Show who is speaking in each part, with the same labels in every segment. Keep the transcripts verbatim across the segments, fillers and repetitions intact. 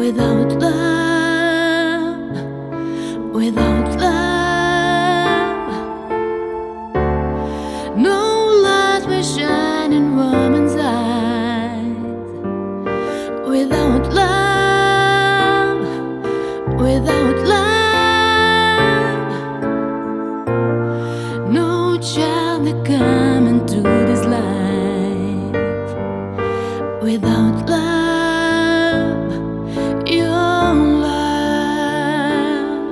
Speaker 1: Without love, without love, no light will shine in woman's eyes. Without love, without love, no child will come into this life. Without love, your love,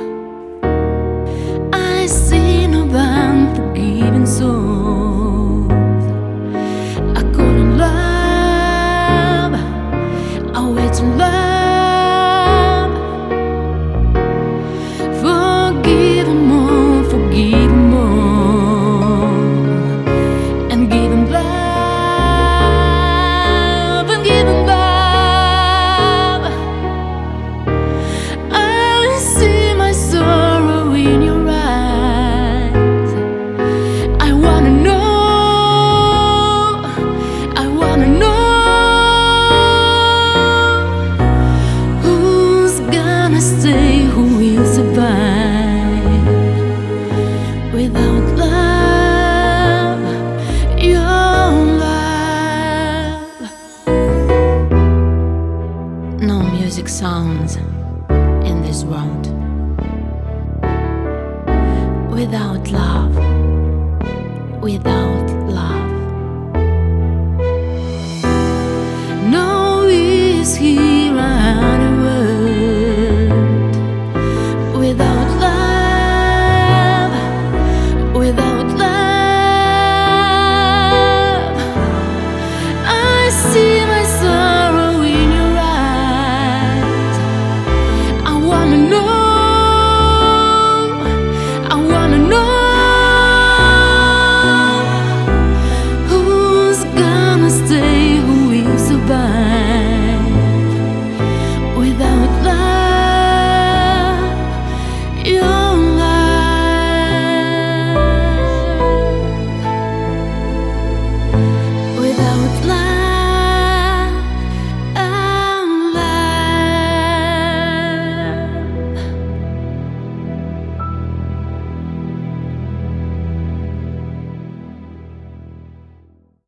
Speaker 1: I see no unforgiving souls. I couldn't love, I wait to love. Forgive them all, forgive them all, and give them love, and give them love. Who will survive without love, your love? No music sounds in this world without love, without